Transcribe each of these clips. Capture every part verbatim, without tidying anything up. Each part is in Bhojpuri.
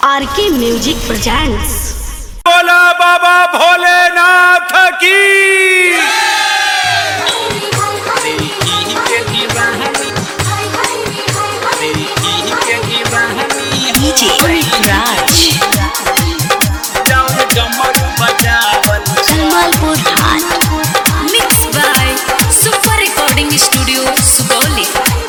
RK music presents. बोला बाबा भोलेनाथ की। डीजे अमित राज कलमालपुर हाट mix by super recording studio Sugauli.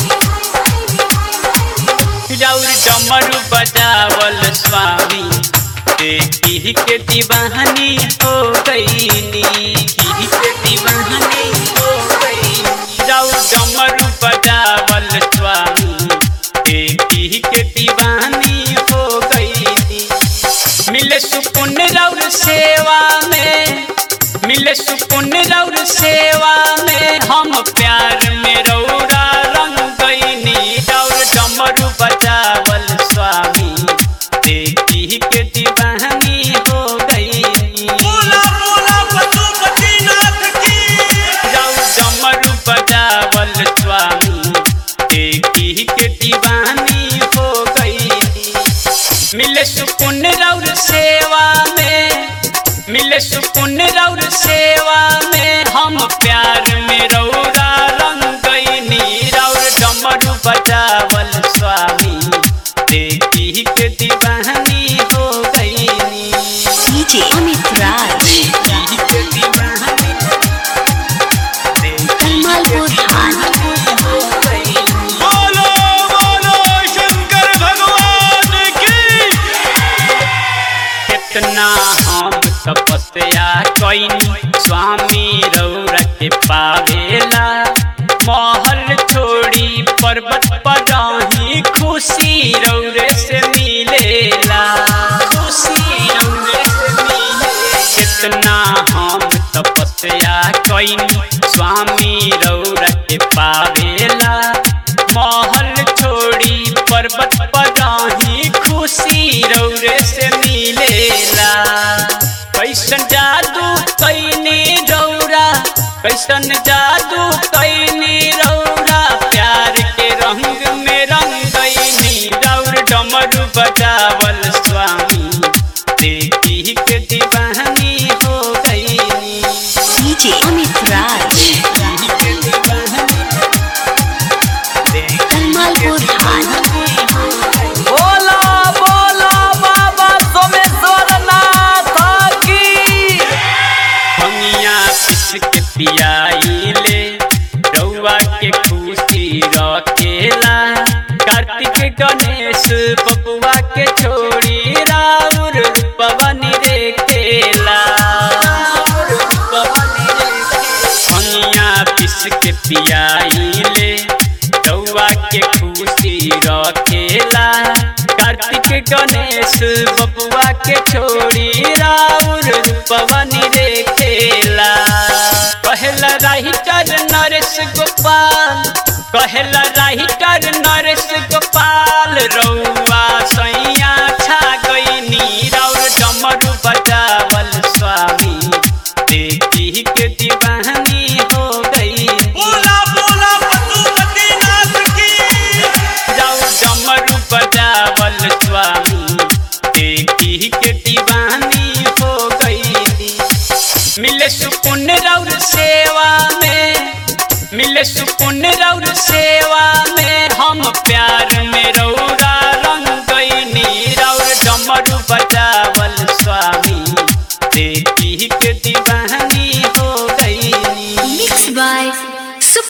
डमरू बजावल स्वामी देखी के दीवानी हो गईनी, के दीवानी हो गई। डमरू बजावल स्वामी देखी के दीवानी हो गईनी। मिले सुकून रौर सेवा में, मिले सुकून रौर सेवा में, हम प्यार में रौरा रंग गईनी। रौर डमरू बजावल स्वामी देखी के दीवानी हो गईनी। बोला बोला पशुपतिनाथ की। रौर डमरू बजावल स्वामी देखी के दीवानी हो गईनी। मिले सुकून रौर सेवा में, मिले सुकून रौर सेवा में, हम प्यार में रौरा रंग गईनी। रौर डमरू बजावल स्वामी देखी के दीवानी हो गईनी। डीजे अमित राज देखी के दीवानी, कलमालपुर हाट हो गईनी। बोलो बोलो शंकर भगवान की। कितना हम तपस्या कईनी स्वामी रौरा के पावेला। महल छोड़ी पर्वत पर रही, खुशी रौरे से मिलेला, खुशी रौरे से मिलेला। कितना हम तपस्या कईनी स्वामी रौरा के पावेला। महल छोड़ी पर्वत पर रही, खुशी रौरे से मिलेला। कैसन जादू कैनी रौरा, कैसन जादू कैनी रौरा, प्यार के रंग में रंग गईनी। रौर डमरू बजावल स्वामी देखी के दीवानी हो गईनी। डीजे अमित राज देखी के दीवानी, कलमालपुर हाट बोला बोला बाबा सोमेश्वरनाथ की। हमिया किसके पियाइले रउआ के खुशी रखेला। कार्तिक गणेश बबुआ के छोड़ी राउर पवनी देखेला। हमिया किसके पियाइले रउआ के खुशी रखेला। कार्तिक गणेश बबुआ के छोड़ी राउर पवनी देखेला। कहला राइटर नरेश गोपाल, कहला राइटर नरेश गोपाल, रउआ सैया छा गईनी। रौर डमरू बजावल स्वामी देखी के दीवानी हो गई। बोला बोला पशुपतिनाथ की। रौर डमरू बजावल स्वामी देखी के दीवानी हो गई। मिले सुकून रौर सेवा में, मिले सुकून रौर सेवा में, हम प्यार में रौरा रंग गईनी। रौर डमरू बजावल स्वामी देखी के दीवानी हो गई।